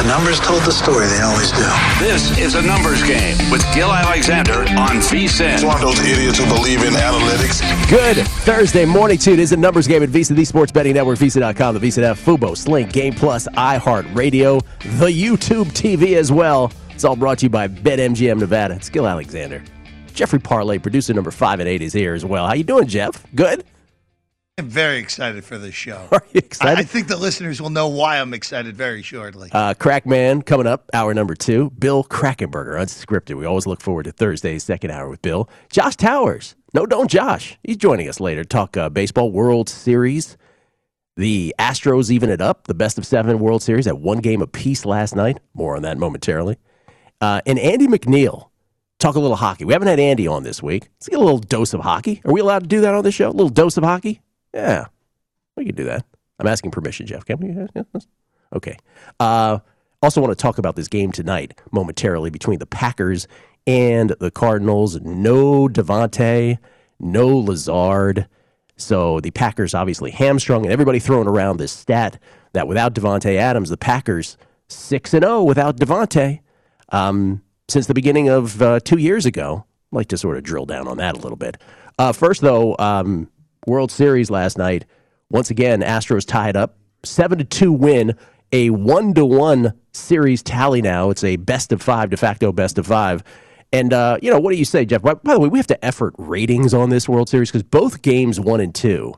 numbers told the story. They always do. This is a numbers game with Gil Alexander on VSiN. It's one of those idiots who believe in analytics. Good Thursday morning to you. It is a numbers game at VSiN, the Sports Betting Network, VSiN.com, the VSiN app, Fubo, Sling, Game Plus, iHeartRadio, the YouTube TV as well. It's all brought to you by BetMGM Nevada. It's Gil Alexander. Jeffrey Parlay, producer number 5 and 8, is here as well. How you doing, Jeff? Good? I'm very excited for this show. Are you excited? I think the listeners will know why I'm excited very shortly. Crackman coming up, hour number 2. Bill Krackomberger, unscripted. We always look forward to Thursday's second hour with Bill. Josh Towers. No, don't Josh. He's joining us later to talk baseball World Series. The Astros even it up, the best of 7 World Series at 1 game apiece last night. More on that momentarily. And Andy McNeil. Talk a little hockey. We haven't had Andy on this week. Let's get a little dose of hockey. Are we allowed to do that on this show? A little dose of hockey? Yeah, we can do that. I'm asking permission, Jeff. Can we? Okay. Also want to talk about this game tonight momentarily between the Packers and the Cardinals. No Devontae, no Lazard. So the Packers obviously hamstrung, and everybody throwing around this stat that without Devontae Adams, the Packers 6-0 without Devontae since the beginning of 2 years ago. I'd like to sort of drill down on that a little bit. First, though, World Series last night. Once again, Astros tied up. 7-2 win. A 1-1 series tally now. It's a best of 5, de facto best of 5. And, what do you say, Jeff? By the way, we have to effort ratings on this World Series because both games 1 and 2,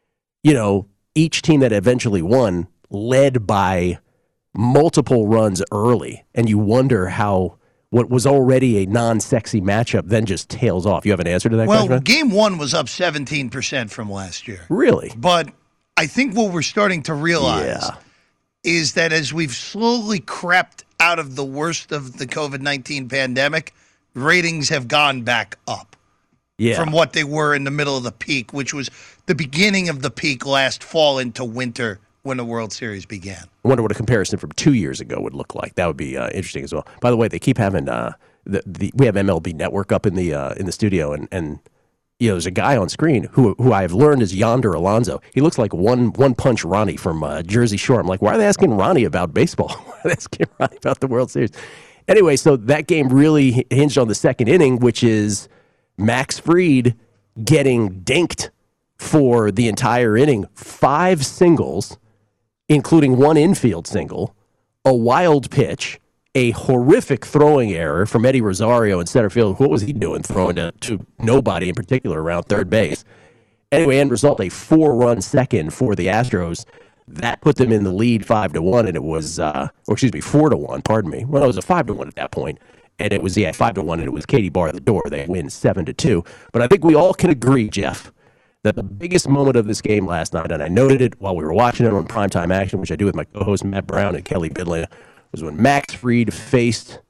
each team that eventually won led by multiple runs early. And you wonder how what was already a non-sexy matchup then just tails off. You have an answer to that question? Well, game 1 was up 17% from last year. Really? But I think what we're starting to realize is that as we've slowly crept out of the worst of the COVID-19 pandemic, ratings have gone back up from what they were in the middle of the peak, which was the beginning of the peak last fall into winter when the World Series began. I wonder what a comparison from 2 years ago would look like. That would be interesting as well. By the way, they keep having we have MLB Network up in the studio, and there's a guy on screen who I have learned is Yonder Alonso. He looks like one punch Ronnie from Jersey Shore. I'm like, why are they asking Ronnie about baseball? Why are they asking Ronnie about the World Series? Anyway, so that game really hinged on the second inning, which is Max Fried getting dinked for the entire inning. 5 singles, including 1 infield single, a wild pitch, a horrific throwing error from Eddie Rosario in center field. What was he doing throwing to nobody in particular around third base? Anyway, end result, a 4-run second for the Astros. That put them in the lead 5-1, and it was, 4-1, pardon me. Well, it was a 5-1 at that point, and it was, 5-1, and it was Katie Barr at the door. They win 7-2. But I think we all can agree, Jeff, that the biggest moment of this game last night, and I noted it while we were watching it on Primetime Action, which I do with my co-hosts Matt Brown and Kelly Bidley, was when Max Fried faced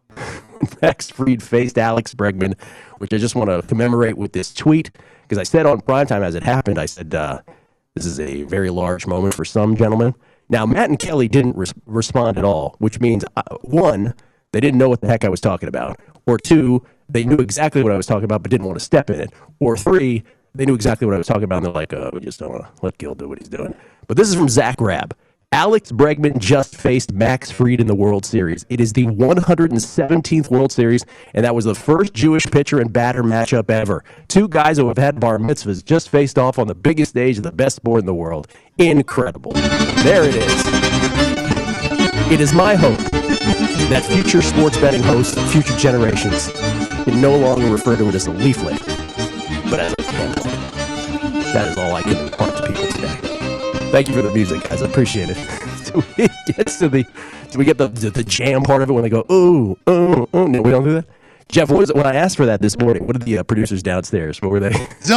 Alex Bregman, which I just want to commemorate with this tweet, because I said on Primetime as it happened, I said, this is a very large moment for some gentlemen. Now, Matt and Kelly didn't respond at all, which means, 1, they didn't know what the heck I was talking about, or 2, they knew exactly what I was talking about but didn't want to step in it, or 3, they knew exactly what I was talking about, and they're like, we just don't want to let Gil do what he's doing. But this is from Zach Rabb. Alex Bregman just faced Max Fried in the World Series. It is the 117th World Series, and that was the first Jewish pitcher and batter matchup ever. 2 guys who have had bar mitzvahs just faced off on the biggest stage of the best sport in the world. Incredible. There it is. It is my hope that future sports betting hosts of future generations can no longer refer to it as a leaflet, but as a pamphlet. That is all I can impart to people today. Thank you for the music, guys. I appreciate it. Do we get the jam part of it when they go, ooh, ooh, ooh? No, we don't do that? Jeff, what was it when I asked for that this morning? What did the producers downstairs? What were they?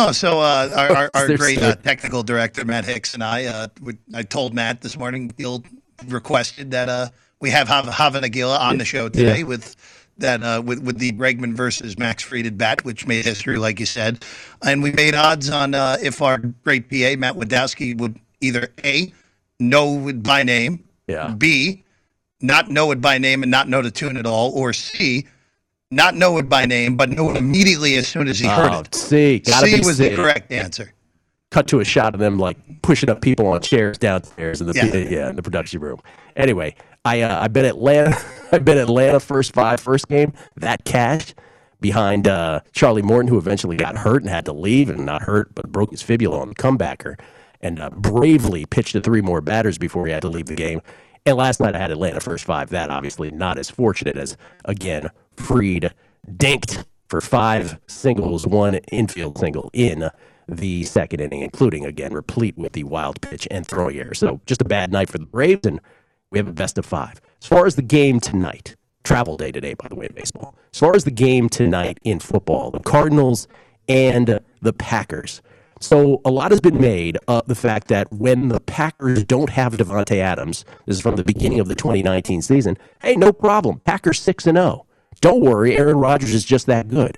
Our great technical director, Matt Hicks, and I told Matt this morning, Gil requested that we have Havana Gila on the show today with the Bregman versus Max Fried at bat, which made history, like you said. And we made odds on if our great PA, Matt Wadowski, would either A, know it by name, B, not know it by name and not know the tune at all, or C, not know it by name, but know it immediately as soon as he heard it. C was the correct answer. Cut to a shot of them like pushing up people on chairs downstairs in the production room. Anyway, I bet Atlanta. I bet Atlanta first game that cashed behind Charlie Morton, who eventually got hurt and had to leave, and not hurt but broke his fibula on the comebacker, and bravely pitched to 3 more batters before he had to leave the game. And last night I had Atlanta first 5. That obviously not as fortunate as, again, Fried dinked for 5 singles, 1 infield single in the second inning, including, again, replete with the wild pitch and throwing error. So just a bad night for the Braves, and we have a best of 5. As far as the game tonight, travel day today, by the way, in baseball. As far as the game tonight in football, the Cardinals and the Packers. So a lot has been made of the fact that when the Packers don't have Davante Adams, this is from the beginning of the 2019 season, hey, no problem. Packers 6-0. Don't worry, Aaron Rodgers is just that good.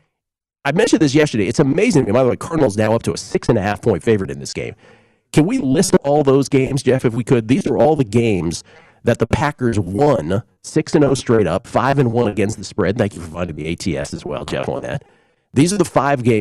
I mentioned this yesterday. It's amazing. By the way, Cardinals now up to a 6.5-point favorite in this game. Can we list all those games, Jeff, if we could? These are all the games that the Packers won 6-0 straight up, 5-1 against the spread. Thank you for finding the ATS as well, Jeff, on that. These are the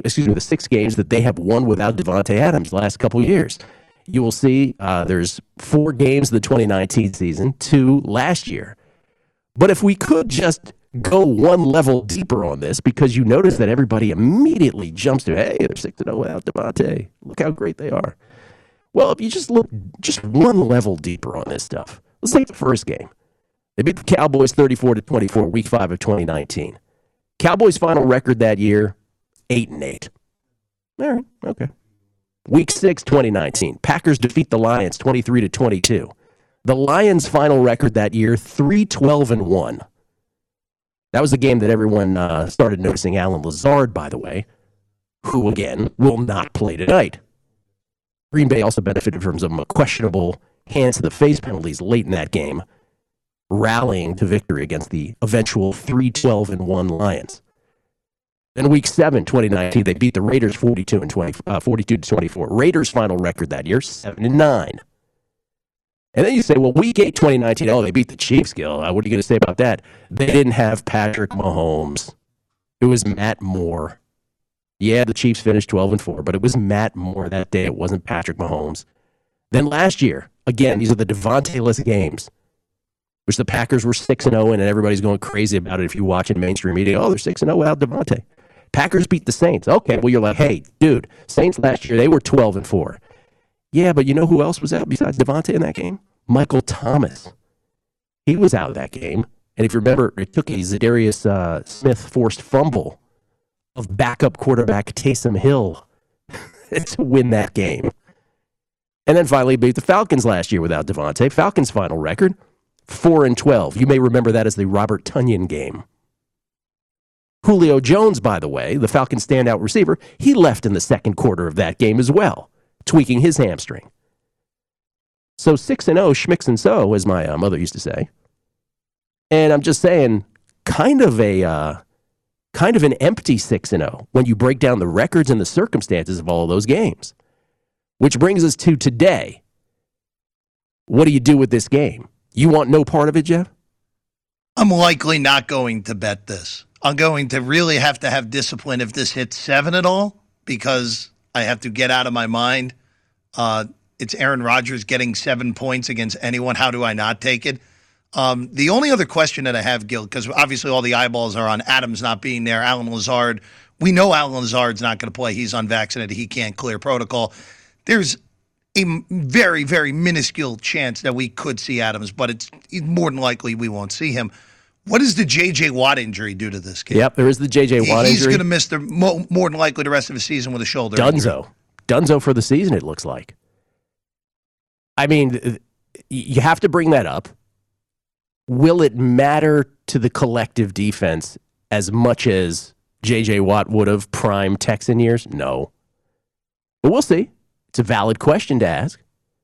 6 games that they have won without Davante Adams the last couple of years. You will see there's 4 games the 2019 season, 2 last year. But if we could just go one level deeper on this, because you notice that everybody immediately jumps to, hey, they're 6-0 without Davante. Look how great they are. Well, if you just look just one level deeper on this stuff, let's take the first game. They beat the Cowboys 34-24, Week 5 of 2019. Cowboys' final record that year, 8-8. All right, okay. Week 6, 2019. Packers defeat the Lions 23-22. The Lions' final record that year, 3-12-1. That was the game that everyone started noticing Allen Lazard, by the way, who, again, will not play tonight. Green Bay also benefited from some questionable hands-to-the-face penalties late in that game, rallying to victory against the eventual 3-12-1 Lions. Then Week 7, 2019, they beat the Raiders 42-24. Raiders' final record that year, 7-9. And then you say, well, Week 8, 2019, oh, they beat the Chiefs, Gil. What are you going to say about that? They didn't have Patrick Mahomes. It was Matt Moore. Yeah, the Chiefs finished 12-4, but it was Matt Moore that day. It wasn't Patrick Mahomes. Then last year, again, these are the Davante-less games, which the Packers were 6-0 in, and everybody's going crazy about it if you watch in mainstream media. Oh, they're 6-0 without Davante. Packers beat the Saints. Okay, well, you're like, hey, dude, Saints last year, they were 12-4. Yeah, but you know who else was out besides Davante in that game? Michael Thomas. He was out of that game. And if you remember, it took a Zadarius Smith forced fumble of backup quarterback Taysom Hill to win that game. And then finally beat the Falcons last year without Davante. Falcons' final record, 4-12. You may remember that as the Robert Tonyan game. Julio Jones, by the way, the Falcons' standout receiver, he left in the second quarter of that game as well, tweaking his hamstring. So 6-0, schmicks and so, as my mother used to say. And I'm just saying, kind of an empty 6-0 when you break down the records and the circumstances of all of those games. Which brings us to today. What do you do with this game? You want no part of it, Jeff? I'm likely not going to bet this. I'm going to really have to have discipline if this hits 7 at all, because I have to get out of my mind. It's Aaron Rodgers getting 7 points against anyone. How do I not take it? The only other question that I have, Gil, because obviously all the eyeballs are on Adams not being there, Allen Lazard. We know Allen Lazard's not going to play. He's unvaccinated. He can't clear protocol. There's a very, very minuscule chance that we could see Adams, but it's more than likely we won't see him. What does the J.J. Watt injury do to this game? Yep, there is the J.J. Watt injury. He's going to miss more than likely the rest of the season with a shoulder injury. Dunzo for the season, it looks like. I mean, you have to bring that up. Will it matter to the collective defense as much as J.J. Watt would have prime Texan years? No. But we'll see. It's a valid question to ask.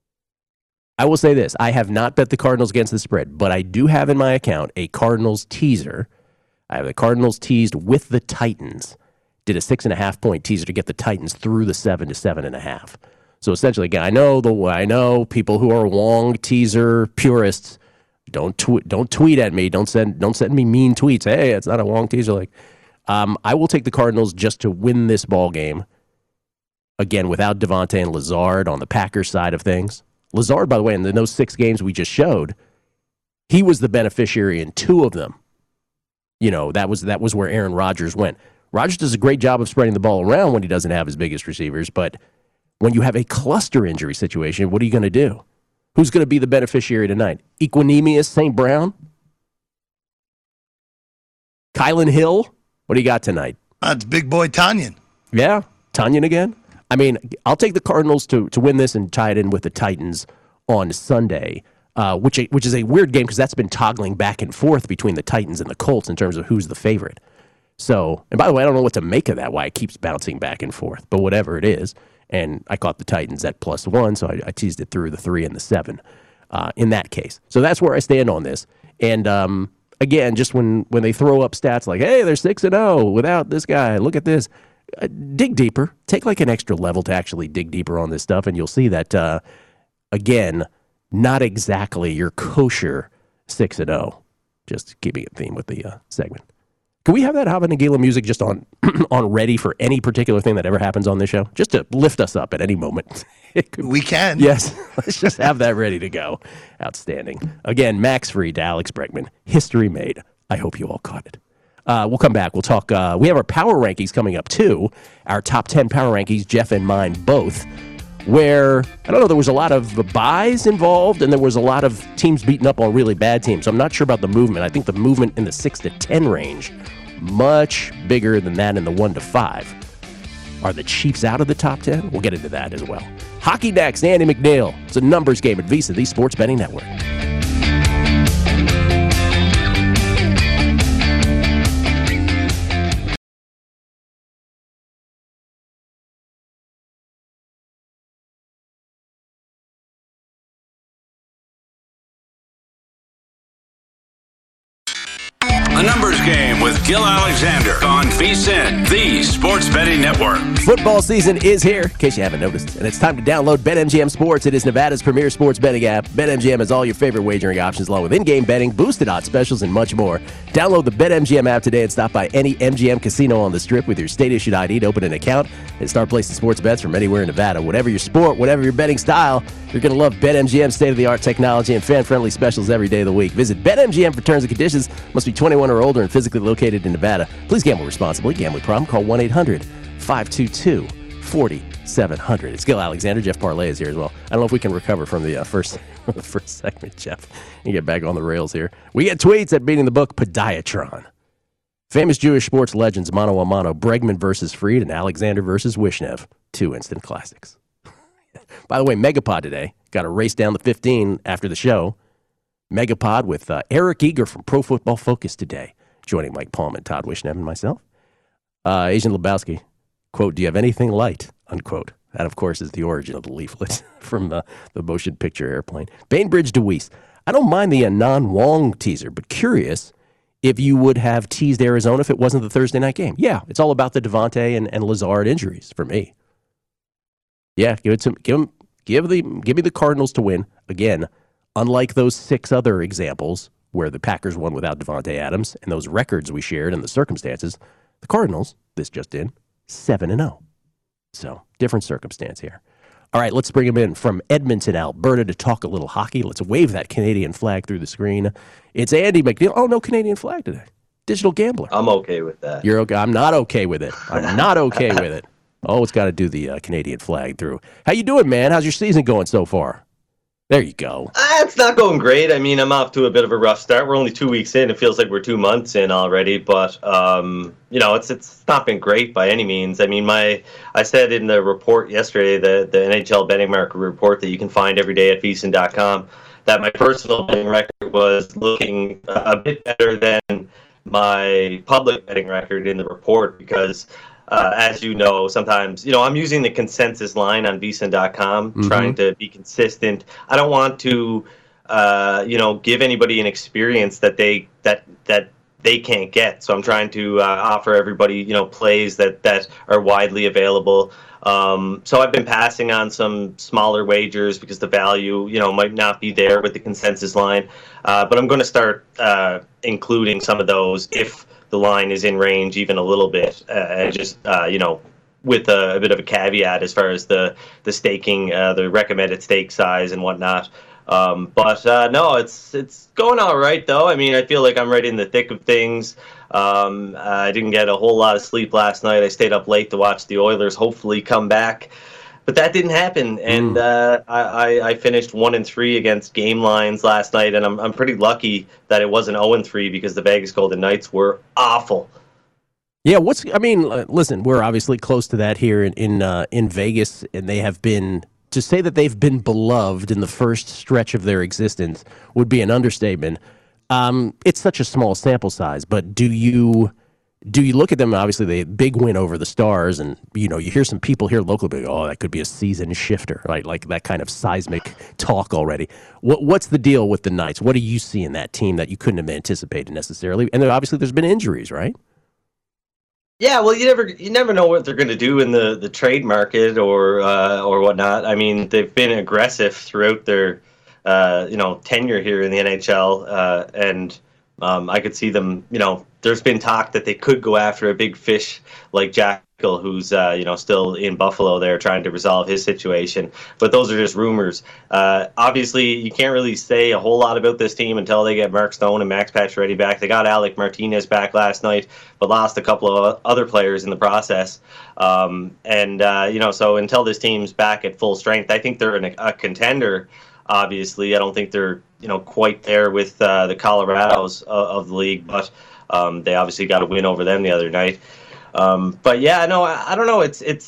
I will say this. I have not bet the Cardinals against the spread, but I do have in my account a Cardinals teaser. I have the Cardinals teased with the Titans. Did a 6.5-point teaser to get the Titans through the 7 to 7.5. So essentially, again, I know people who are Wong teaser purists. Don't tweet at me. Don't send me mean tweets. Hey, it's not a Wong teaser. Like, I will take the Cardinals just to win this ball game. Again, without Davante and Lazard on the Packers side of things. Lazard, by the way, in those 6 games we just showed, He was the beneficiary in 2 of them. That was where Aaron Rodgers went. Rodgers does a great job of spreading the ball around when he doesn't have his biggest receivers, but when you have a cluster injury situation, what are you going to do? Who's going to be the beneficiary tonight? Equanimous St. Brown? Kylan Hill? What do you got tonight? It's big boy Tanyan. Yeah, Tanyan again? I mean, I'll take the Cardinals to win this and tie it in with the Titans on Sunday, which is a weird game because that's been toggling back and forth between the Titans and the Colts in terms of who's the favorite. So, and by the way, I don't know what to make of that, why it keeps bouncing back and forth, but whatever it is. And I caught the Titans at +1, so I teased it through the 3 and the 7 in that case. So that's where I stand on this. And again, just when they throw up stats like, hey, they're 6-0 without this guy, look at this. Dig deeper. Take like an extra level to actually dig deeper on this stuff, and you'll see that, again, not exactly your kosher 6-0. Just keeping it theme with the segment. Can we have that Hava Nagila music just on ready for any particular thing that ever happens on this show? Just to lift us up at any moment. We can. Yes. Let's just have that ready to go. Outstanding. Again, Max Fried to Alex Bregman. History made. I hope you all caught it. We'll come back. We'll talk. We have our power rankings coming up, too. Our top 10 power rankings, Jeff and mine both, where, I don't know, there was a lot of buys involved, and there was a lot of teams beating up on really bad teams. So I'm not sure about the movement. I think the movement in the 6 to 10 range, much bigger than that in the 1 to 5. Are the Chiefs out of the top 10? We'll get into that as well. Hockey next, Andy McNeil. It's a numbers game at VSiN, the Sports Betting Network. A numbers game with Gil Alexander on VSiN, the Sports Betting Network. Football season is here, in case you haven't noticed, and it's time to download BetMGM Sports. It is Nevada's premier sports betting app. BetMGM has all your favorite wagering options, along with in-game betting, boosted odds specials, and much more. Download the BetMGM app today and stop by any MGM casino on the Strip with your state-issued ID to open an account and start placing sports bets from anywhere in Nevada. Whatever your sport, whatever your betting style, you're going to love BetMGM's state-of-the-art technology and fan-friendly specials every day of the week. Visit BetMGM for terms and conditions. Must be 21 or older and physically located in Nevada. Please gamble responsibly. Gambling problem? Call 1-800-522-4700. It's Gil Alexander. Jeff Parlay is here as well. I don't know if we can recover from the first segment, Jeff, and get back on the rails here. We get tweets at Beating the Book Podiatron. Famous Jewish sports legends, mano a mano, Bregman versus Fried and Alexander versus Wishnev. 2 instant classics. By the way, Megapod today. Got to race down the 15 after the show. Megapod with Eric Eager from Pro Football Focus today, joining Mike Palm and Todd Wishnev and myself. Agent Lebowski, quote, "Do you have anything light?" Unquote. That, of course, is the origin of the leaflet from the motion picture Airplane. Bainbridge DeWeese. I don't mind the Anon Wong teaser, but curious if you would have teased Arizona if it wasn't the Thursday night game. Yeah, it's all about the Devontae and Lazard injuries for me. Yeah, give me the Cardinals to win. Again, unlike those 6 other examples where the Packers won without Devontae Adams and those records we shared and the circumstances, the Cardinals, this just in, 7-0. So, different circumstance here. All right, let's bring him in from Edmonton, Alberta to talk a little hockey. Let's wave that Canadian flag through the screen. It's Andy McNeil. Oh, no Canadian flag today. Digital gambler. I'm okay with that. You're okay. I'm not okay with it. I'm not okay with it. Oh, it's got to do the Canadian flag through. How you doing, man? How's your season going so far? There you go. It's not going great. I mean, I'm off to a bit of a rough start. We're only 2 weeks in. It feels like we're 2 months in already, but it's not been great by any means. I mean, I said in the report yesterday, the NHL betting market report that you can find every day at VSiN.com, that my personal betting record was looking a bit better than my public betting record in the report because. As you know, sometimes, I'm using the consensus line on VSiN.com, trying to be consistent. I don't want to, give anybody an experience that they can't get. So I'm trying to offer everybody, plays that are widely available. So I've been passing on some smaller wagers because the value, might not be there with the consensus line. But I'm going to start including some of those if the line is in range even a little bit, and just with a bit of a caveat as far as the staking, the recommended stake size and whatnot. No, it's going all right though. I mean, I feel like I'm right in the thick of things. I didn't get a whole lot of sleep last night. I stayed up late to watch the Oilers hopefully come back, but that didn't happen. And I finished 1-3 against game lines last night, and I'm pretty lucky that it wasn't 0-3 because the Vegas Golden Knights were awful. Yeah, listen, we're obviously close to that here in Vegas, and they have been. To say that they've been beloved in the first stretch of their existence would be an understatement. It's such a small sample size, but do you look at them? Obviously, the big win over the Stars, and you hear some people here locally go, "Oh, that could be a season shifter," right? Like that kind of seismic talk already. What's the deal with the Knights? What do you see in that team that you couldn't have anticipated necessarily? And obviously, there's been injuries, right? Yeah, well, you never know what they're going to do in the trade market or whatnot. I mean, they've been aggressive throughout their tenure here in the NHL, and I could see them. There's been talk that they could go after a big fish like Jack, who's still in Buffalo there trying to resolve his situation. But those are just rumors. Obviously, you can't really say a whole lot about this team until they get Mark Stone and Max Pacioretty back. They got Alec Martinez back last night, but lost a couple of other players in the process. So until this team's back at full strength, I think they're a contender. Obviously, I don't think they're quite there with the Colorados of the league, but they obviously got a win over them the other night. But yeah, no, I don't know.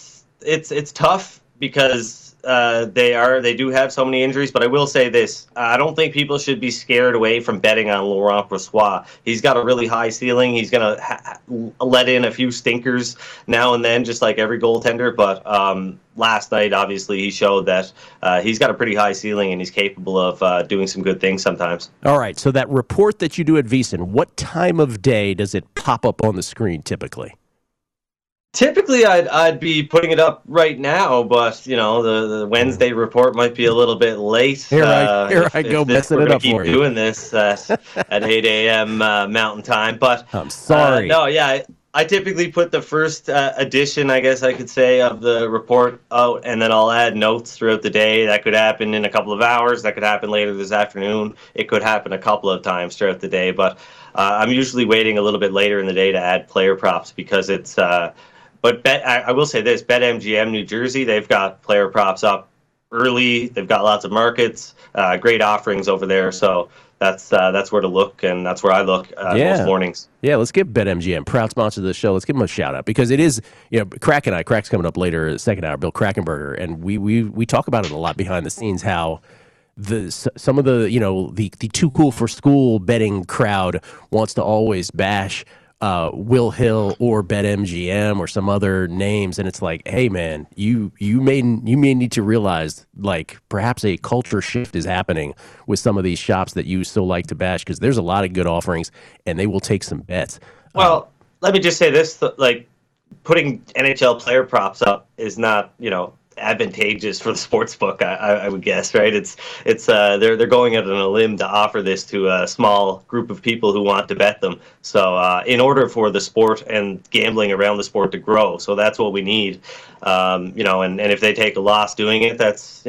It's tough because they do have so many injuries. But I will say this: I don't think people should be scared away from betting on Laurent Brossoit. He's got a really high ceiling. He's gonna let in a few stinkers now and then, just like every goaltender. But last night, obviously, he showed that he's got a pretty high ceiling and he's capable of doing some good things sometimes. All right. So that report that you do at VSiN, what time of day does it pop up on the screen typically? Typically, I'd be putting it up right now, but the Wednesday report might be a little bit late. Here I go messing it up for you. Keep doing this at 8 a.m. Mountain Time, but I'm sorry. I typically put the first edition, I guess I could say, of the report out, and then I'll add notes throughout the day. That could happen in a couple of hours. That could happen later this afternoon. It could happen a couple of times throughout the day, but I'm usually waiting a little bit later in the day to add player props because it's. But I will say this: BetMGM New Jersey, they've got player props up early. They've got lots of markets, great offerings over there. So that's where to look, and that's where I look most mornings. Yeah, let's give BetMGM, proud sponsor of the show. Let's give them a shout out because it is, Crack's coming up later, second hour, Bill Krackomberger, and we talk about it a lot behind the scenes how. Some of the too cool for school betting crowd wants to always bash Will Hill or BetMGM or some other names, and it's like, hey man, you may need to realize like perhaps a culture shift is happening with some of these shops that you so like to bash because there's a lot of good offerings and they will take some bets. Well, let me just say this: like putting NHL player props up is not advantageous for the sports book, I would guess, right? They're going out on a limb to offer this to a small group of people who want to bet them. So in order for the sport and gambling around the sport to grow, so that's what we need. And if they take a loss doing it,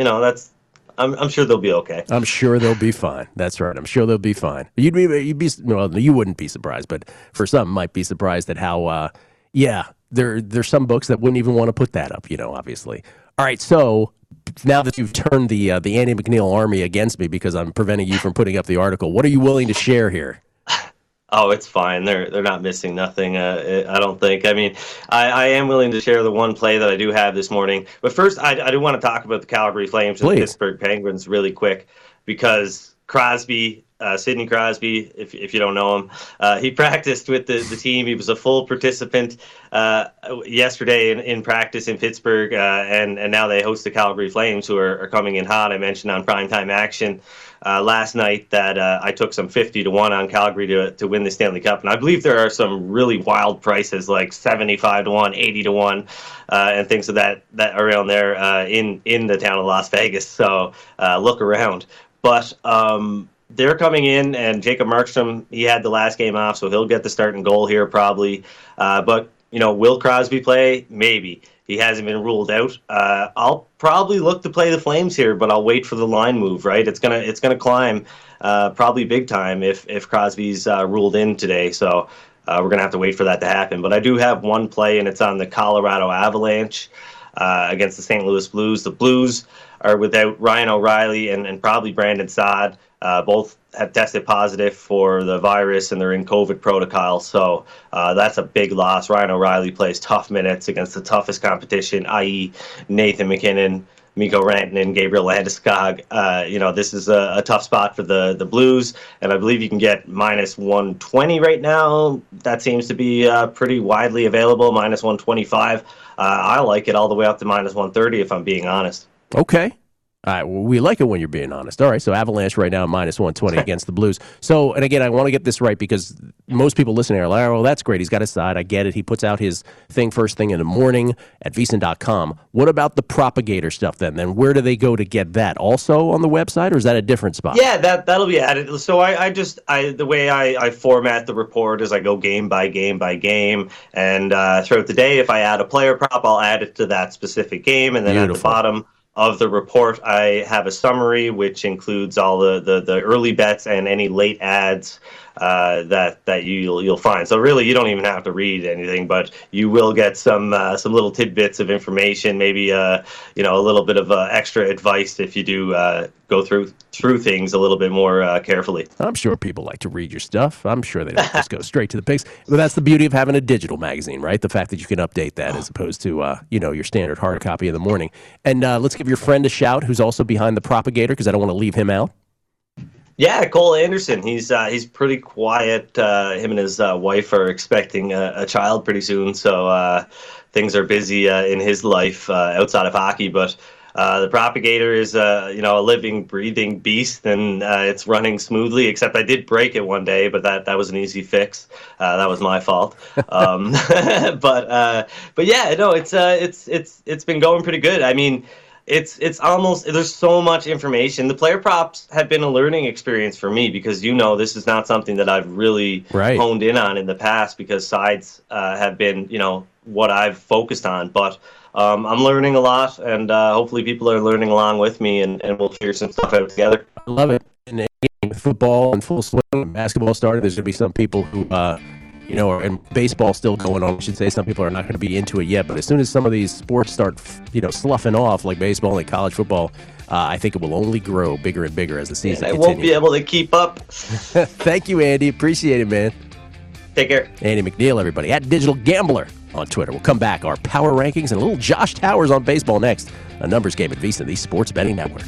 I'm sure they'll be okay. I'm sure they'll be fine. That's right. I'm sure they'll be fine. You wouldn't be surprised, but for some might be surprised at how there's some books that wouldn't even want to put that up, obviously. All right, so now that you've turned the Andy McNeil army against me because I'm preventing you from putting up the article, what are you willing to share here? Oh, it's fine. They're not missing nothing. I don't think. I mean, I am willing to share the one play that I do have this morning. But first, I do want to talk about the Calgary Flames and the Pittsburgh Penguins really quick because Crosby. Sidney Crosby, if you don't know him, he practiced with the team. He was a full participant yesterday in practice in Pittsburgh, and now they host the Calgary Flames, who are coming in hot. I mentioned on Primetime Action last night that I took some 50-1 on Calgary to win the Stanley Cup, and I believe there are some really wild prices like 75-1, 80-1, and things of that around there in the town of Las Vegas. So look around, but. They're coming in, and Jacob Markstrom, he had the last game off, so he'll get the starting goal here probably. But will Crosby play? Maybe. he hasn't been ruled out. I'll probably look to play the Flames here, but I'll wait for the line move. Right, it's gonna climb probably big time if Crosby's ruled in today. So we're going to have to wait for that to happen. But I do have one play, and it's on the Colorado Avalanche against the St. Louis Blues. The Blues are without Ryan O'Reilly and probably Brandon Saad. Both have tested positive for the virus, and they're in COVID protocol. So that's a big loss. Ryan O'Reilly plays tough minutes against the toughest competition, i.e. Nathan MacKinnon, Mikko Rantanen, Gabriel Landeskog. This is a tough spot for the Blues, and I believe you can get minus 120 right now. That seems to be pretty widely available, minus 125. I like it all the way up to minus 130 if I'm being honest. Okay. All right, well, we like it when you're being honest. All right, so Avalanche right now minus 120 against the Blues. So, and again, I want to get this right because most people listening are like, oh, well, that's great. He's got his side. I get it. He puts out his thing first thing in the morning at VSiN.com. What about the propagator stuff then? Then where do they go to get that? Also on the website, or is that a different spot? Yeah, that'll be added. So the way I format the report is I go game by game by game, and throughout the day, if I add a player prop, I'll add it to that specific game, and then Beautiful. At the bottom of the report, I have a summary which includes all the early bets and any late ads that you'll find. So really, you don't even have to read anything, but you will get some little tidbits of information, maybe a little bit of extra advice if you do go through things a little bit more carefully. I'm sure people like to read your stuff. I'm sure they don't just go straight to the picks. But that's the beauty of having a digital magazine, right? The fact that you can update that as opposed to your standard hard copy in the morning. And let's give your friend a shout, who's also behind the propagator, because I don't want to leave him out. Yeah, Cole Anderson. He's pretty quiet. Him and his wife are expecting a child pretty soon, so things are busy in his life outside of hockey. But the propagator is a living, breathing beast, and it's running smoothly. Except I did break it one day, but that was an easy fix. That was my fault. But yeah, no, it's been going pretty good. I mean, it's almost, there's so much information. The player props have been a learning experience for me because this is not something that I've really honed in on in the past because sides have been what I've focused on. But I'm learning a lot, and hopefully people are learning along with me, and we'll figure some stuff out together. I love it. And football in full swing, when basketball started, there's going to be some people who and baseball still going on. I should say some people are not going to be into it yet, but as soon as some of these sports start, sloughing off like baseball, like college football, I think it will only grow bigger and bigger as the season continues. I won't be able to keep up. Thank you, Andy. Appreciate it, man. Take care. Andy McNeil, everybody, at Digital Gambler on Twitter. We'll come back. Our power rankings and a little Josh Towers on baseball next. A numbers game at VSiN, the Sports Betting Network.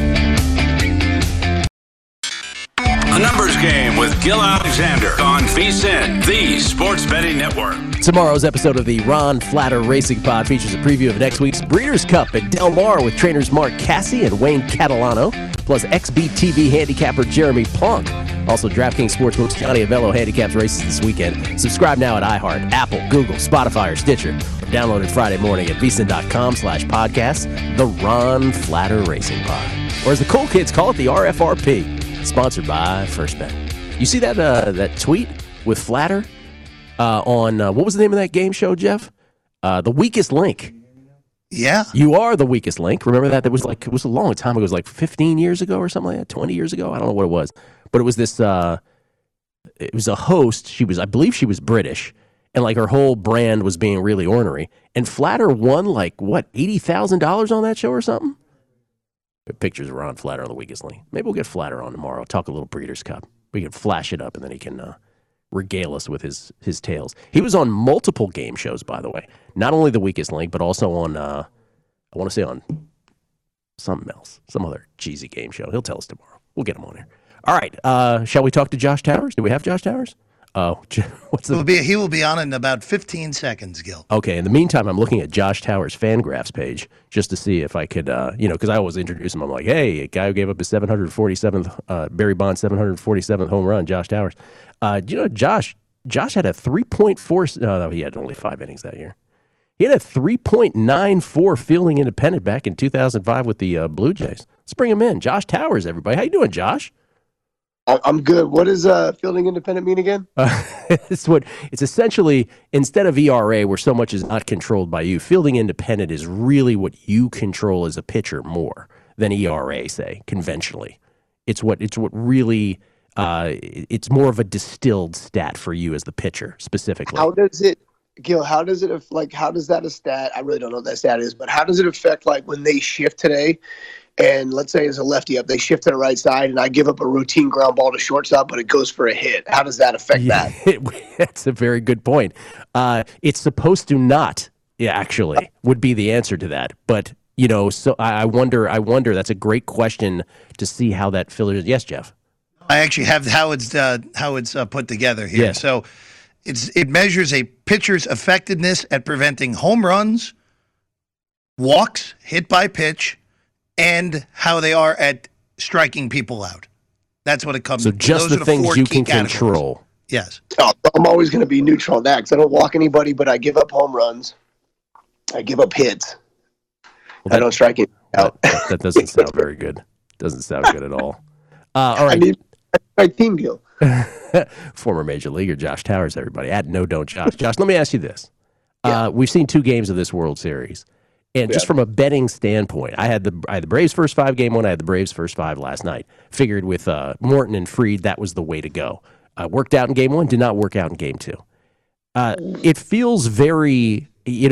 A numbers game with Gil Alexander on VSiN, the Sports Betting Network. Tomorrow's episode of the Ron Flatter Racing Pod features a preview of next week's Breeders' Cup at Del Mar with trainers Mark Cassie and Wayne Catalano, plus XBTV handicapper Jeremy Plonk. Also, DraftKings Sportsbook's Johnny Avello handicaps races this weekend. Subscribe now at iHeart, Apple, Google, Spotify, or Stitcher. Or download it Friday morning at VSiN.com/podcast, the Ron Flatter Racing Pod. Or as the cool kids call it, the RFRP. Sponsored by First Bet. You see that tweet with Flatter on, what was the name of that game show, Jeff? The Weakest Link. Yeah. You are the weakest link. Remember that? It was a long time ago. It was like 15 years ago or something like that, 20 years ago. I don't know what it was. But it was this, it was a host. I believe she was British. And her whole brand was being really ornery. And Flatter won $80,000 on that show or something? Pictures of Ron Flatter on the Weakest Link. Maybe we'll get Flatter on tomorrow. Talk a little Breeders' Cup. We can flash it up, and then he can regale us with his tales. He was on multiple game shows, by the way. Not only the Weakest Link, but also on, I want to say on something else. Some other cheesy game show. He'll tell us tomorrow. We'll get him on here. All right. Shall we talk to Josh Towers? Do we have Josh Towers? Oh, he will be on in about 15 seconds, Gil. Okay. In the meantime, I'm looking at Josh Towers' Fangraphs page just to see if I could, because I always introduce him. I'm like, hey, a guy who gave up his 747th, Barry Bonds' 747th home run, Josh Towers. Josh had a 3.4. No, he had only 5 innings that year. He had a 3.94 fielding independent back in 2005 with the Blue Jays. Let's bring him in. Josh Towers, everybody. How you doing, Josh? I'm good. What does fielding independent mean again? It's essentially, instead of ERA, where so much is not controlled by you, fielding independent is really what you control as a pitcher more than ERA, say, conventionally. It's what really, it's more of a distilled stat for you as the pitcher, specifically. How does it, Gil, how does that a stat? I really don't know what that stat is, but how does it affect, like, when they shift today? And let's say as a lefty up, they shift to the right side, and I give up a routine ground ball to shortstop, but it goes for a hit. How does that affect that? That's a very good point. It's supposed to not, actually, would be the answer to that. But, so I wonder, that's a great question to see how that filters. Yes, Jeff? I actually have how it's put together here. Yeah. So it measures a pitcher's effectiveness at preventing home runs, walks, hit by pitch, and how they are at striking people out. That's what it comes to. So just the things you can control. Yes. Oh, I'm always going to be neutral on that because I don't walk anybody, but I give up home runs. I give up hits. I don't strike it out. That doesn't sound very good. Doesn't sound good at all. All right. I need my team, Gil. Former Major Leaguer Josh Towers, everybody. Don't Josh. Josh, let me ask you this. We've seen 2 games of this World Series. And just from a betting standpoint, I had the Braves first 5 game 1. I had the Braves first 5 last night. Figured with Morton and Fried, that was the way to go. Worked out in game 1, did not work out in game 2. It feels very,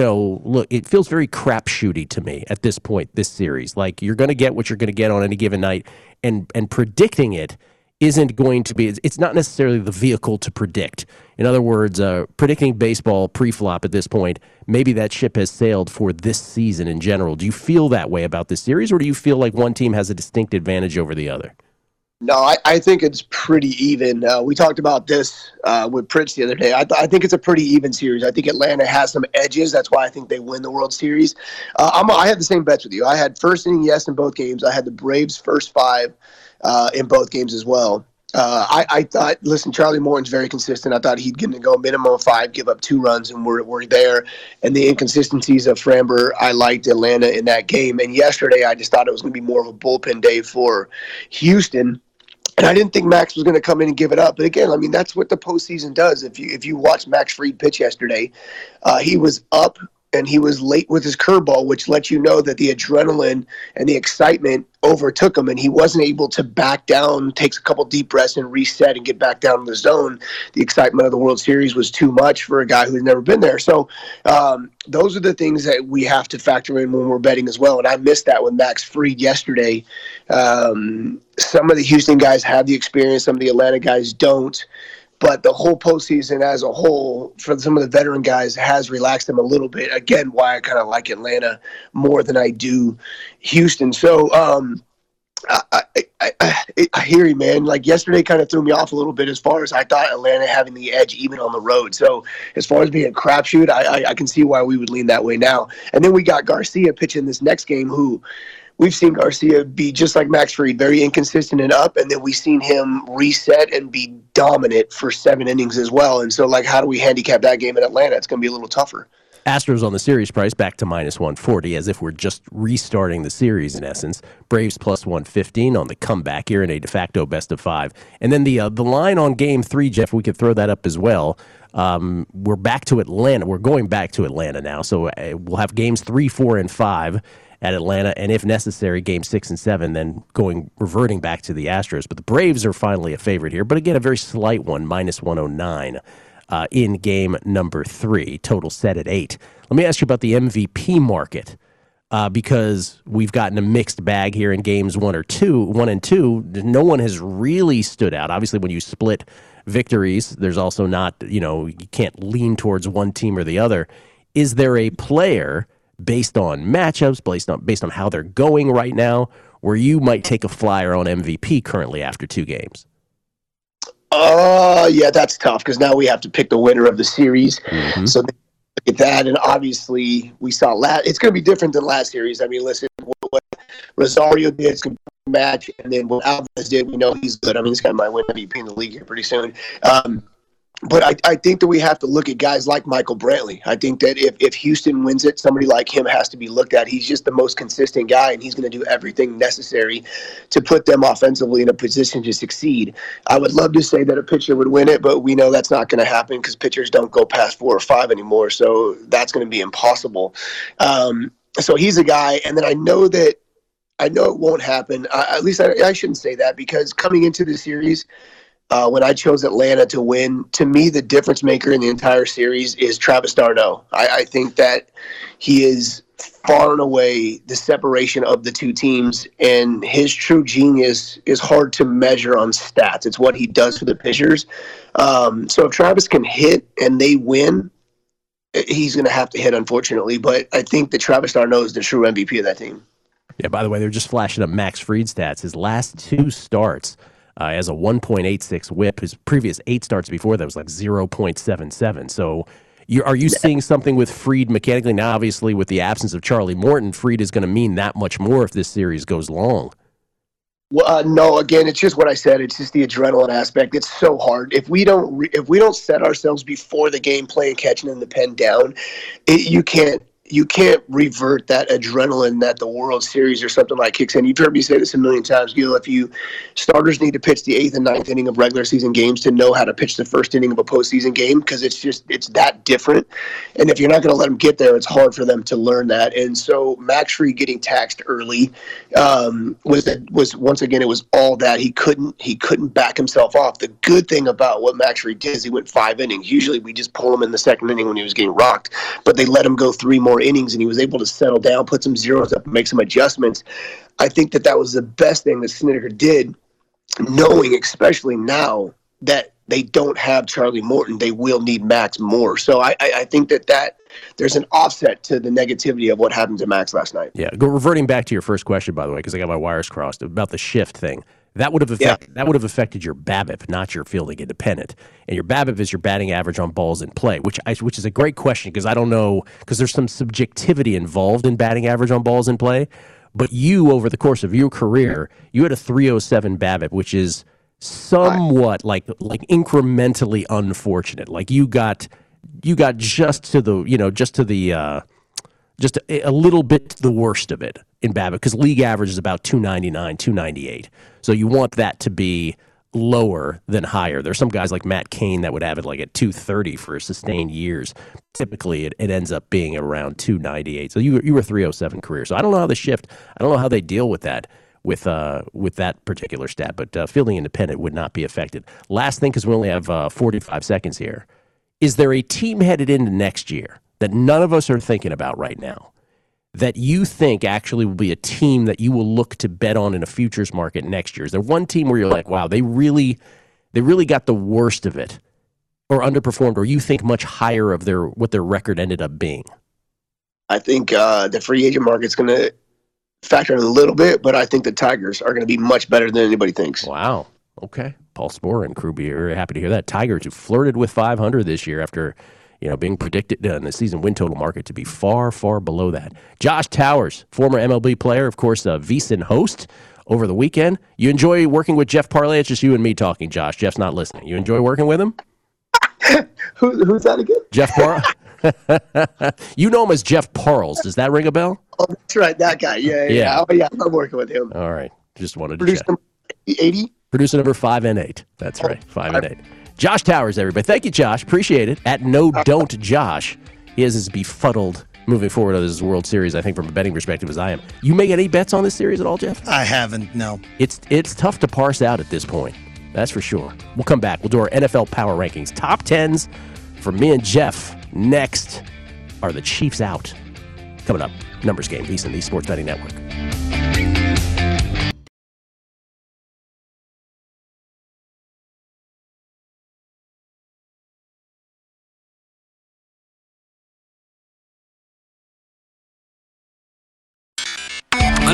it feels very crapshooty to me at this point, this series. Like, you're going to get what you're going to get on any given night, and predicting it isn't going to be, it's not necessarily the vehicle to predict. In other words, predicting baseball pre-flop at this point, maybe that ship has sailed for this season in general. Do you feel that way about this series, or do you feel like one team has a distinct advantage over the other? No, I think it's pretty even. We talked about this with Pritz the other day. I think it's a pretty even series. I think Atlanta has some edges. That's why I think they win the World Series. I had the same bets with you. I had first inning yes in both games. I had the Braves first 5 in both games as well. I thought, listen, Charlie Morton's very consistent. I thought he'd get to go minimum of 5, give up 2 runs, and we're there. And the inconsistencies of Framber, I liked Atlanta in that game. And yesterday, I just thought it was going to be more of a bullpen day for Houston. And I didn't think Max was going to come in and give it up. But again, I mean, that's what the postseason does. If you watch Max Fried pitch yesterday, he was up and he was late with his curveball, which lets you know that the adrenaline and the excitement overtook him, and he wasn't able to back down, takes a couple deep breaths and reset and get back down in the zone. The excitement of the World Series was too much for a guy who's never been there. So those are the things that we have to factor in when we're betting as well, and I missed that with Max Fried yesterday. Some of the Houston guys have the experience, some of the Atlanta guys don't. But the whole postseason as a whole, for some of the veteran guys, has relaxed them a little bit. Again, why I kind of like Atlanta more than I do Houston. So I hear you, man. Like, yesterday kind of threw me off a little bit as far as I thought Atlanta having the edge even on the road. So as far as being a crapshoot, I can see why we would lean that way now. And then we got Garcia pitching this next game, who – we've seen Garcia be just like Max Fried, very inconsistent and up, and then we've seen him reset and be dominant for 7 innings as well. And so, like, how do we handicap that game in Atlanta? It's going to be a little tougher. Astros on the series price back to -140, as if we're just restarting the series in essence. Braves +115 on the comeback here in a de facto best-of-5. And then the line on Game 3, Jeff, we could throw that up as well. We're back to Atlanta. We're going back to Atlanta now, so we'll have Games 3, 4, and 5 at Atlanta, and if necessary, Game 6 and 7, then reverting back to the Astros. But the Braves are finally a favorite here, but again, a very slight one, -109 in Game number 3, total set at 8. Let me ask you about the MVP market, because we've gotten a mixed bag here in Games 1 and 2. No one has really stood out. Obviously, when you split victories, there's also not, you can't lean towards one team or the other. Is there a player based on matchups, based on how they're going right now, where you might take a flyer on MVP currently after 2 games? Yeah, that's tough because now we have to pick the winner of the series. Mm-hmm. So look at that, and obviously we saw it's going to be different than last series. I mean, listen, what Rosario did is a match, and then what Alvarez did, we know he's good. I mean, this guy might win MVP in the league here pretty soon. But I think that we have to look at guys like Michael Brantley. I think that if Houston wins it, somebody like him has to be looked at. He's just the most consistent guy, and he's going to do everything necessary to put them offensively in a position to succeed. I would love to say that a pitcher would win it, but we know that's not going to happen because pitchers don't go past 4 or 5 anymore, so that's going to be impossible. So he's a guy, and then I know it won't happen. At least I shouldn't say that, because coming into the series, when I chose Atlanta to win, to me, the difference maker in the entire series is Travis d'Arnaud. I think that he is far and away the separation of the two teams, and his true genius is hard to measure on stats. It's what he does for the pitchers. So if Travis can hit and they win, he's going to have to hit, unfortunately. But I think that Travis d'Arnaud is the true MVP of that team. Yeah, by the way, they're just flashing up Max Fried stats. His last 2 starts, as a 1.86 whip. His previous 8 starts before that was like 0.77. So are you seeing something with Fried mechanically? Now, obviously, with the absence of Charlie Morton, Fried is going to mean that much more if this series goes long. Well, no, again, it's just what I said. It's just the adrenaline aspect. It's so hard. If we don't set ourselves before the game playing catching in the pen down, you can't revert that adrenaline that the World Series or something like kicks in. You've heard me say this a million times, Gil. Starters need to pitch the 8th and 9th inning of regular season games to know how to pitch the first inning of a postseason game, because it's that different. And if you're not going to let them get there, it's hard for them to learn that. And so Max Fried getting taxed early was once again, it was all that. He couldn't back himself off. The good thing about what Max Fried did is he went 5 innings. Usually we just pull him in the second inning when he was getting rocked, but they let him go 3 more innings, and he was able to settle down, put some zeros up, and make some adjustments. I think that was the best thing that Snitker did, knowing, especially now, that they don't have Charlie Morton. They will need Max more. So I think that there's an offset to the negativity of what happened to Max last night. Yeah, reverting back to your first question, by the way, because I got my wires crossed, about the shift thing. That would have affected your BABIP, not your fielding independent. And your BABIP is your batting average on balls in play, which is a great question, because I don't know, because there's some subjectivity involved in batting average on balls in play. But you, over the course of your career, you had a 307 BABIP, which is somewhat like incrementally unfortunate. Like you got just a little bit the worst of it in BABIP, because league average is about 299, 298. So you want that to be lower than higher. There's some guys like Matt Cain that would have it like at 230 for sustained years. Typically, it ends up being around 298. So you were 307 career. So I don't know how they shift. I don't know how they deal with that with that particular stat. But fielding independent would not be affected. Last thing, because we only have 45 seconds here. Is there a team headed into next year that none of us are thinking about right now that you think actually will be a team that you will look to bet on in a futures market next year? Is there one team where you're like, wow, they really got the worst of it, or underperformed, or you think much higher of what their record ended up being? I think the free agent market's going to factor in a little bit, but I think the Tigers are going to be much better than anybody thinks. Wow. Okay. Paul Sporer and crew be very happy to hear that. Tigers, who flirted with 500 this year after being predicted in the season win total market to be far, far below that. Josh Towers, former MLB player, of course, VSiN host over the weekend. You enjoy working with Jeff Parlay? It's just you and me talking, Josh. Jeff's not listening. You enjoy working with him? Who's that again? Jeff Parles. You know him as Jeff Parles. Does that ring a bell? Oh, that's right. That guy. Yeah. Oh, yeah. I'm working with him. All right. Just wanted to Producer check. 80? Producer number 5 and 8. That's right. 5 and 8. Josh Towers, everybody. Thank you, Josh. Appreciate it. At No Don't Josh. He is as befuddled moving forward of this World Series, I think, from a betting perspective as I am. You make any bets on this series at all, Jeff? I haven't, no. It's tough to parse out at this point. That's for sure. We'll come back. We'll do our NFL Power Rankings. Top 10s from me and Jeff. Next are the Chiefs out. Coming up, Numbers Game, VSiN, the Sports Betting Network.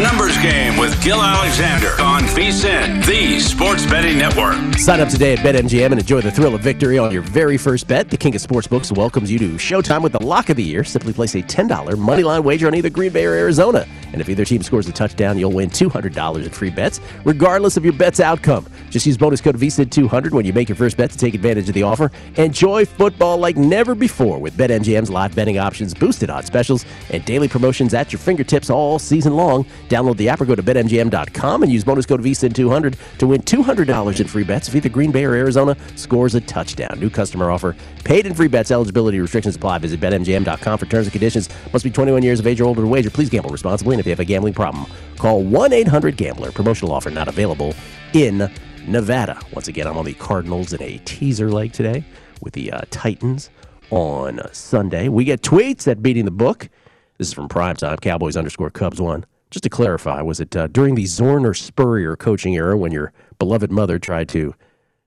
Numbers Game with Gil Alexander on VSiN, the Sports Betting Network. Sign up today at BetMGM and enjoy the thrill of victory on your very first bet. The King of Sportsbooks welcomes you to Showtime with the lock of the year. Simply place a $10 moneyline wager on either Green Bay or Arizona. And if either team scores a touchdown, you'll win $200 in free bets, regardless of your bet's outcome. Just use bonus code VSiN200 when you make your first bet to take advantage of the offer. Enjoy football like never before with BetMGM's live betting options, boosted odds specials, and daily promotions at your fingertips all season long. Download the app or go to BetMGM.com and use bonus code VSiN200 to win $200 in free bets if either Green Bay or Arizona scores a touchdown. New customer offer. Paid in free bets. Eligibility restrictions apply. Visit BetMGM.com for terms and conditions. Must be 21 years of age or older to wager. Please gamble responsibly, and if you have a gambling problem, call 1-800-GAMBLER. Promotional offer not available in Nevada. Once again, I'm on the Cardinals in a teaser leg today with the Titans on Sunday. We get tweets at Beating the Book. This is from Primetime, Cowboys_Cubs1. Just to clarify, was it during the Zorn or Spurrier coaching era when your beloved mother tried to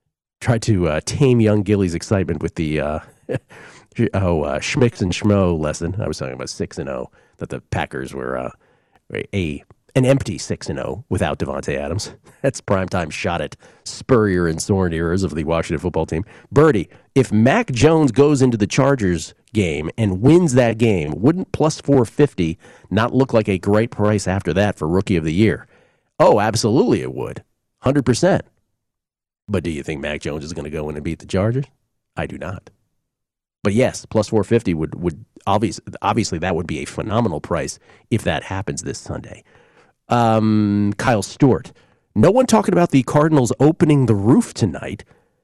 tame young Gilly's excitement with the Schmicks and Schmo lesson? I was talking about 6-0, that the Packers were an empty 6-0 without Devontae Adams. That's primetime shot at Spurrier and Zorn eras of the Washington football team. Birdie, if Mac Jones goes into the Chargers game and wins that game, wouldn't plus 450 not look like a great price after that for Rookie of the Year? Oh, absolutely it would. 100%. But do you think Mac Jones is going to go in and beat the Chargers? I do not. But yes, plus 450 would obviously that would be a phenomenal price if that happens this Sunday. Kyle Stewart. No one talking about the Cardinals opening the roof tonight.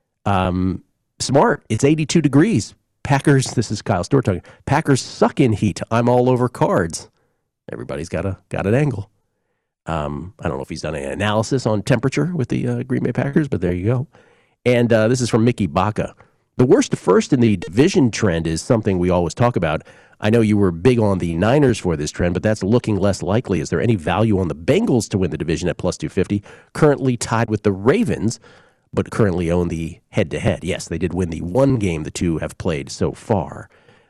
Smart. It's 82 degrees. Packers, this is Kyle Stewart talking. Packers suck in heat. I'm all over Cards. Everybody's got an angle. I don't know if he's done an analysis on temperature with the Green Bay Packers, but there you go. And this is from Mickey Baca. The worst to first in the division trend is something we always talk about. I know you were big on the Niners for this trend, but that's looking less likely. Is there any value on the Bengals to win the division at plus 250, currently tied with the Ravens, but currently own the head-to-head? Yes, they did win the one game the two have played so far.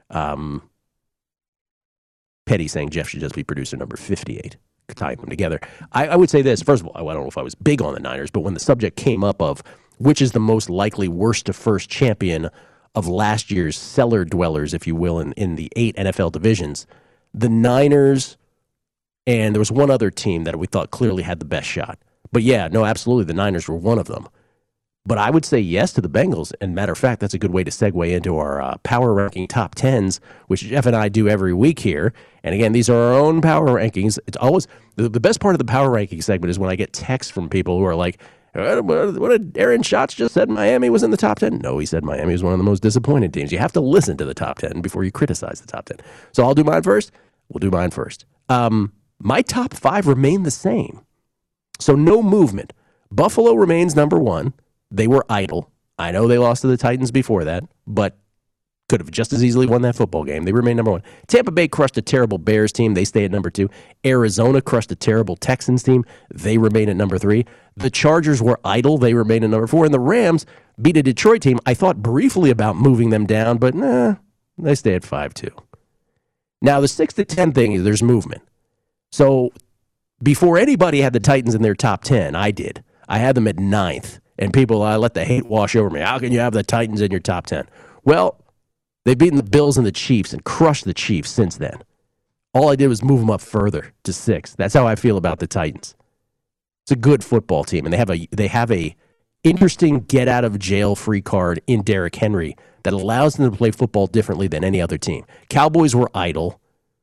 Petty saying Jeff should just be producer number 58. Tying them together. I would say this. First of all, I don't know if I was big on the Niners, but when the subject came up of which is the most likely worst to first champion of last year's cellar dwellers, if you will, in the 8 NFL divisions, the Niners, and there was one other team that we thought clearly had the best shot. But yeah, no, absolutely, the Niners were one of them. But I would say yes to the Bengals. And matter of fact, that's a good way to segue into our power ranking top 10s, which Jeff and I do every week here. And again, these are our own power rankings. It's always the best part of the power ranking segment is when I get texts from people who are like, what did Aaron Schatz just said Miami was in the top 10? No, he said Miami was one of the most disappointed teams. You have to listen to the top 10 before you criticize the top 10. So I'll do mine first. We'll do mine first. My top 5 remain the same. So no movement. Buffalo remains number 1. They were idle. I know they lost to the Titans before that, but could have just as easily won that football game. They remain number 1. Tampa Bay crushed a terrible Bears team. They stay at number 2. Arizona crushed a terrible Texans team. They remain at number 3. The Chargers were idle. They remain at number 4. And the Rams beat a Detroit team. I thought briefly about moving them down, but they stay at 5-2. Now, the 6-10 thing is there's movement. So before anybody had the Titans in their top 10, I did. I had them at 9th. And people, I let the hate wash over me. How can you have the Titans in your top 10? Well, they've beaten the Bills and the Chiefs and crushed the Chiefs since then. All I did was move them up further to 6th. That's how I feel about the Titans. It's a good football team, and they have a interesting get-out-of-jail-free card in Derrick Henry that allows them to play football differently than any other team. Cowboys were idle.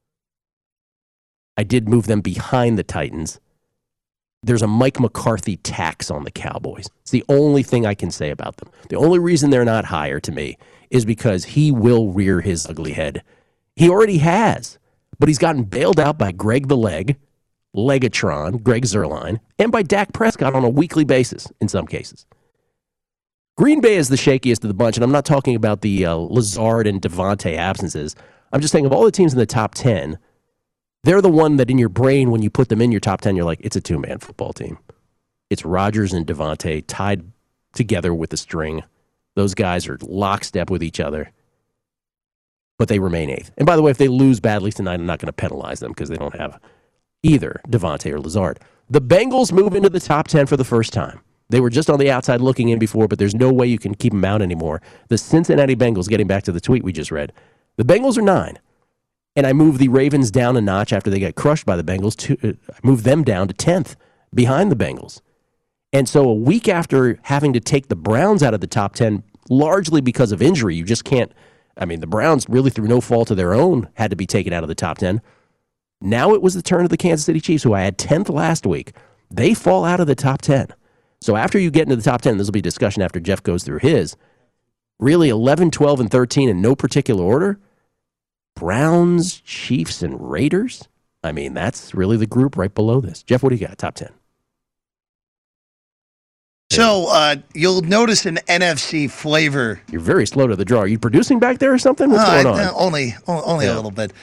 I did move them behind the Titans. There's a Mike McCarthy tax on the Cowboys. It's the only thing I can say about them. The only reason they're not higher to me is because he will rear his ugly head. He already has, but he's gotten bailed out by Greg the Leg, Legatron, Greg Zuerlein, and by Dak Prescott on a weekly basis in some cases. Green Bay is the shakiest of the bunch, and I'm not talking about the Lazard and Devontae absences. I'm just saying of all the teams in the top 10, they're the one that in your brain, when you put them in your top 10, you're like, it's a two-man football team. It's Rodgers and Devontae tied together with a string. Those guys are lockstep with each other. But they remain 8th. And by the way, if they lose badly tonight, I'm not going to penalize them because they don't have either Devontae or Lazard. The Bengals move into the top 10 for the first time. They were just on the outside looking in before, but there's no way you can keep them out anymore. The Cincinnati Bengals, getting back to the tweet we just read, the Bengals are 9. And I moved the Ravens down a notch after they got crushed by the Bengals. I moved them down to 10th behind the Bengals. And so a week after having to take the Browns out of the top 10, largely because of injury, you just can't. I mean, the Browns, really through no fault of their own, had to be taken out of the top 10. Now it was the turn of the Kansas City Chiefs, who I had 10th last week. They fall out of the top 10. So after you get into the top 10, this will be discussion after Jeff goes through his, really 11, 12, and 13 in no particular order. Browns, Chiefs, and Raiders. I mean, that's really the group right below this. Jeff, what do you got? Top 10. So you'll notice an NFC flavor. You're very slow to the draw. Are you producing back there or something? What's going on? Only a little bit.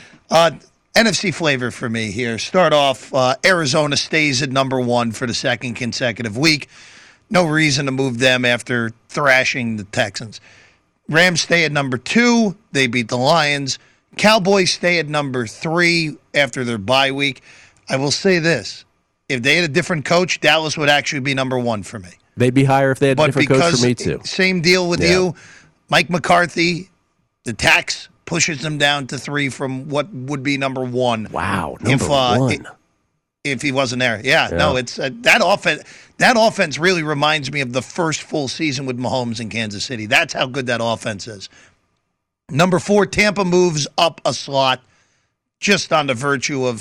NFC flavor for me here. Start off, Arizona stays at number 1 for the second consecutive week. No reason to move them after thrashing the Texans. Rams stay at number 2. They beat the Lions. Cowboys stay at number 3 after their bye week. I will say this. If they had a different coach, Dallas would actually be number 1 for me. They'd be higher if they had a different coach for me, too. Same deal with you. Mike McCarthy, the tax pushes them down to 3 from what would be number 1. Wow, number 1. If he wasn't there. Yeah. No, it's that offense. That offense really reminds me of the first full season with Mahomes in Kansas City. That's how good that offense is. Number 4, Tampa moves up a slot just on the virtue of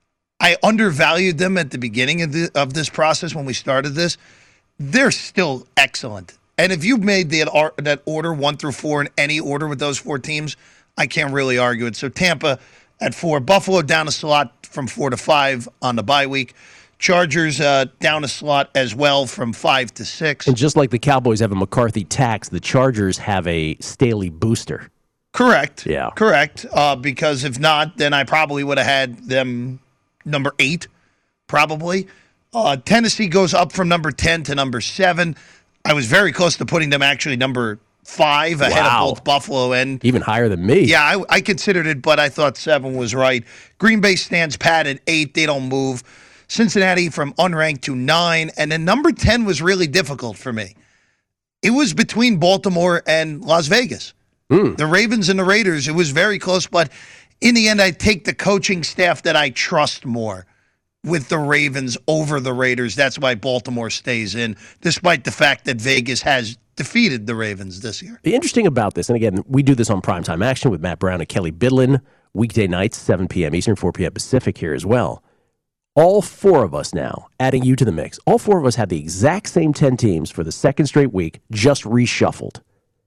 I undervalued them at the beginning of this process when we started this. They're still excellent. And if you made that order 1 through 4 in any order with those 4 teams, I can't really argue it. So Tampa at 4. Buffalo down a slot from 4 to 5 on the bye week. Chargers down a slot as well from 5 to 6. And just like the Cowboys have a McCarthy tax, the Chargers have a Staley booster. Correct. Yeah. Correct. Because if not, then I probably would have had them number 8, probably. Tennessee goes up from number 10 to number 7. I was very close to putting them actually number 5 ahead of both Buffalo and... Even higher than me. Yeah, I considered it, but I thought 7 was right. Green Bay stands pat at 8. They don't move. Cincinnati from unranked to 9. And then number 10 was really difficult for me. It was between Baltimore and Las Vegas. The Ravens and the Raiders, it was very close, but in the end, I take the coaching staff that I trust more with the Ravens over the Raiders. That's why Baltimore stays in, despite the fact that Vegas has defeated the Ravens this year. The interesting about this, and again, we do this on Primetime Action with Matt Brown and Kelly Bidlin, weekday nights, 7 p.m. Eastern, 4 p.m. Pacific here as well. All 4 of us now, adding you to the mix, all 4 of us had the exact same 10 teams for the second straight week, just reshuffled.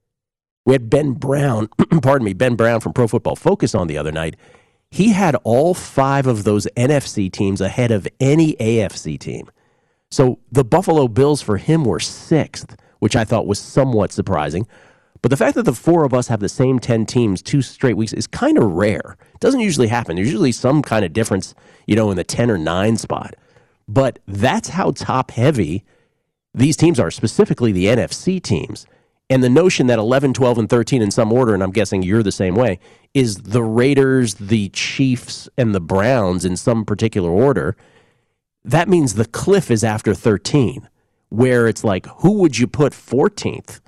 We had Ben Brown, Ben Brown from Pro Football Focus on the other night. He had all 5 of those NFC teams ahead of any AFC team. So the Buffalo Bills for him were 6th, which I thought was somewhat surprising. But the fact that the 4 of us have the same 10 teams 2 straight weeks is kind of rare. It doesn't usually happen. There's usually some kind of difference, in the 10 or 9 spot. But that's how top-heavy these teams are, specifically the NFC teams. And the notion that 11, 12, and 13 in some order, and I'm guessing you're the same way, is the Raiders, the Chiefs, and the Browns in some particular order, that means the cliff is after 13, where it's like, who would you put 14th?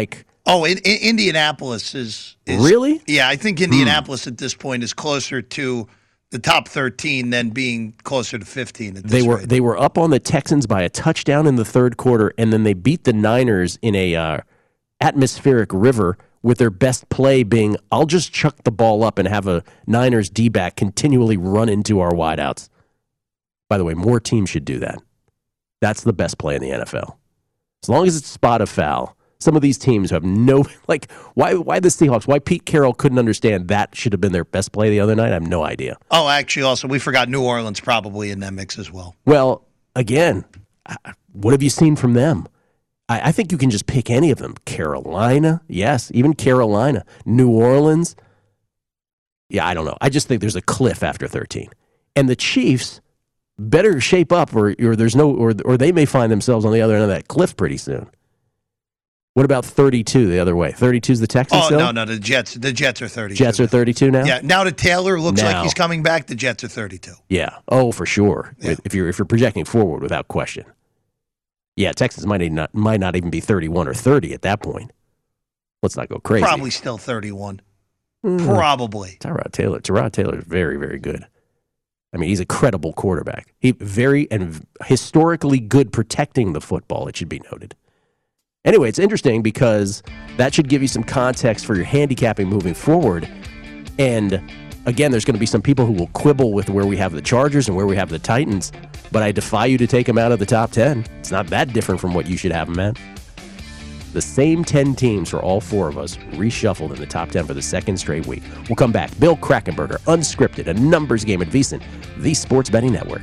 Indianapolis is really? Yeah, I think Indianapolis at this point is closer to the top 13 than being closer to 15 at this rate. They were up on the Texans by a touchdown in the third quarter, and then they beat the Niners in a atmospheric river with their best play being, I'll just chuck the ball up and have a Niners D-back continually run into our wideouts. By the way, more teams should do that. That's the best play in the NFL. As long as it's spot a foul, some of these teams have no, why the Seahawks, why Pete Carroll couldn't understand that should have been their best play the other night, I have no idea. Oh, actually, also, we forgot New Orleans probably in that mix as well. Well, again, what have you seen from them? I think you can just pick any of them. Carolina, yes, even Carolina. New Orleans, yeah, I don't know. I just think there's a cliff after 13. And the Chiefs better shape up or there's no, or they may find themselves on the other end of that cliff pretty soon. What about 32 the other way? 32 is the Texans still? No, the Jets are 32. Jets are 32 now? Yeah, now that Taylor looks like he's coming back, the Jets are 32. Yeah. Oh, for sure. Yeah. If you're projecting forward without question. Yeah, Texans might not even be 31 or 30 at that point. Let's not go crazy. Probably still 31. Probably. Tyrod Taylor is very, very good. I mean, he's a credible quarterback. He very and historically good protecting the football, it should be noted. Anyway, it's interesting because that should give you some context for your handicapping moving forward. And again, there's going to be some people who will quibble with where we have the Chargers and where we have the Titans, but I defy you to take them out of the top 10. It's not that different from what you should have them at. The same 10 teams for all four of us reshuffled in the top 10 for the second straight week. We'll come back. Bill Krackomberger, Unscripted, a numbers game at VSiN, the Sports Betting Network.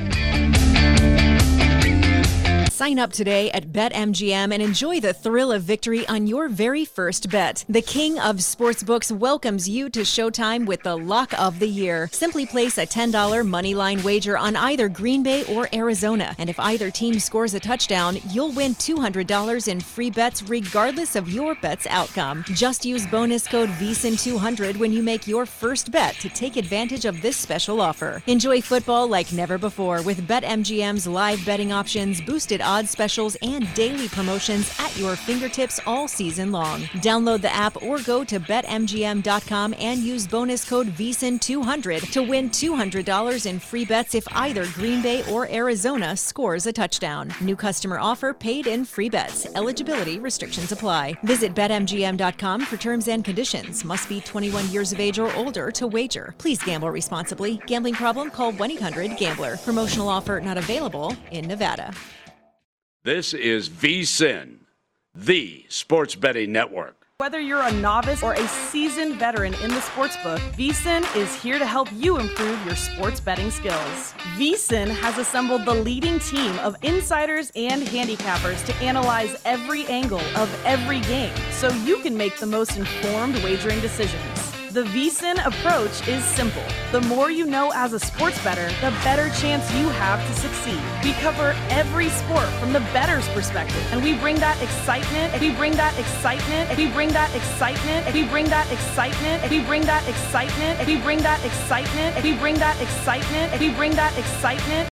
Sign up today at BetMGM and enjoy the thrill of victory on your very first bet. The king of sportsbooks welcomes you to Showtime with the lock of the year. Simply place a $10 moneyline wager on either Green Bay or Arizona. And if either team scores a touchdown, you'll win $200 in free bets regardless of your bet's outcome. Just use bonus code VSiN200 when you make your first bet to take advantage of this special offer. Enjoy football like never before with BetMGM's live betting options, boosted odds specials, and daily promotions at your fingertips all season long. Download the app or go to BetMGM.com and use bonus code VSiN200 to win $200 in free bets if either Green Bay or Arizona scores a touchdown. New customer offer, paid in free bets. Eligibility restrictions apply. Visit BetMGM.com for terms and conditions. Must be 21 years of age or older to wager. Please gamble responsibly. Gambling problem? Call 1-800-GAMBLER. Promotional offer not available in Nevada. This is VSiN, the Sports Betting Network. Whether you're a novice or a seasoned veteran in the sportsbook, VSiN is here to help you improve your sports betting skills. VSiN has assembled the leading team of insiders and handicappers to analyze every angle of every game so you can make the most informed wagering decisions. The VSiN approach is simple. The more you know as a sports bettor, the better chance you have to succeed. We cover every sport from the bettor's perspective, and we bring that excitement, and we bring that excitement, and we bring that excitement, and we bring that excitement, and we bring that excitement, and we bring that excitement, and we bring that excitement, and we bring that excitement